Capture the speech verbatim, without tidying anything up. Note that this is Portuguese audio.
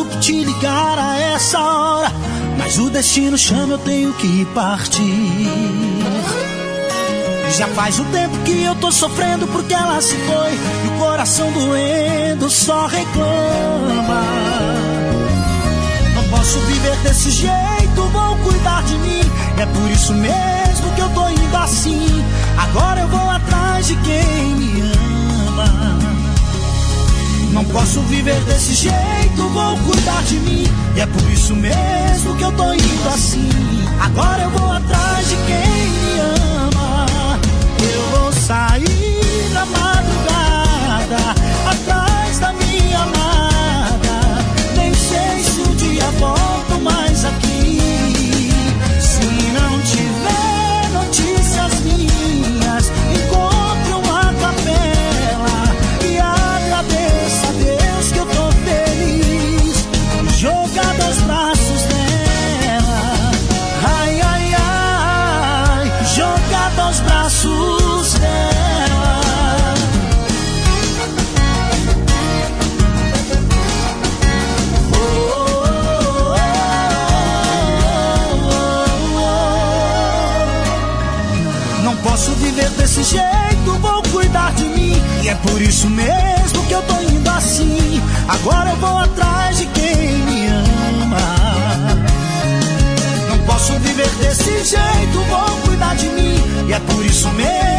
te ligar a essa hora, mas o destino chama, eu tenho que partir. Já faz um tempo que eu tô sofrendo porque ela se foi, e o coração doendo só reclama. Não posso viver desse jeito, vou cuidar de mim, é por isso mesmo que eu tô indo assim. Agora eu vou atrás de quem me ama. Não posso viver desse jeito, vou cuidar de mim, e é por isso mesmo que eu tô indo assim. Agora eu vou atrás de quem me ama. Eu vou sair na madrugada, atrás da minha amada. Nem sei se um dia volto mais aqui. Se não tiver notícias minhas, encontre uma capela e agradeça a Deus que eu tô feliz, jogado aos braços dela. Ai, ai, ai, jogado aos braços dela. Oh, oh, oh, oh. Não posso viver desse jeito, vou cuidar de mim, e é por isso mesmo que eu tô indo assim. Agora eu vou atrás de quem me ama. Não posso viver desse jeito, vou cuidar de mim, e é por isso mesmo